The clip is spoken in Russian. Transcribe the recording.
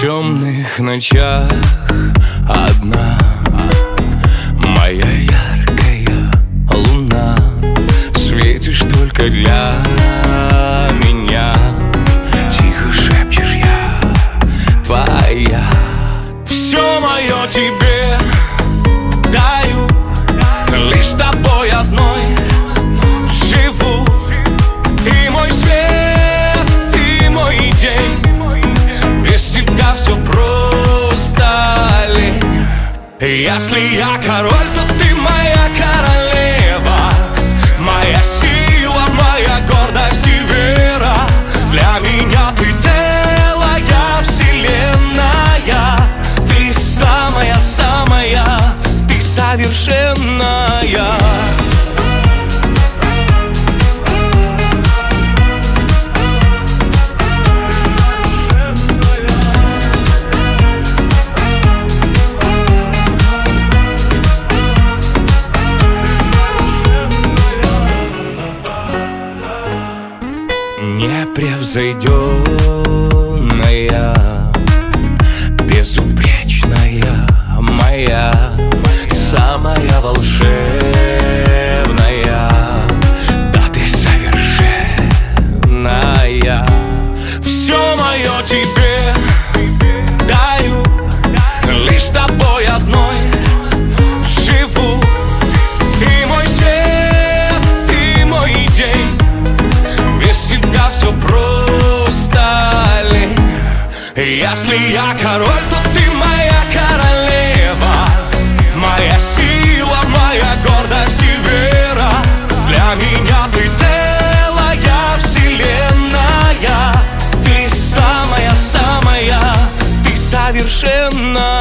темных ночах одна моя яркая луна. Светишь только для меня, тихо шепчешь: я твоя. Все мое тебе даю, лишь с тобой одной живу. Ты мой свет, ты мой день, без тебя все просто лень. Если я король, то ты моя королева, моя сила, моя гордость и вера. Для меня ты целая вселенная, ты самая-самая, ты совершенная. Непревзойденная, безупречная, моя самая волшебная. Да, ты совершенная. Все мое тебе даю, лишь с тобой одной живу. Ты мой свет, ты мой день, без тебя все просто лень. Если я король, то ты моя королева, моя сила, моя гордость и вера. Для меня ты целая вселенная, ты самая-самая, ты совершенная.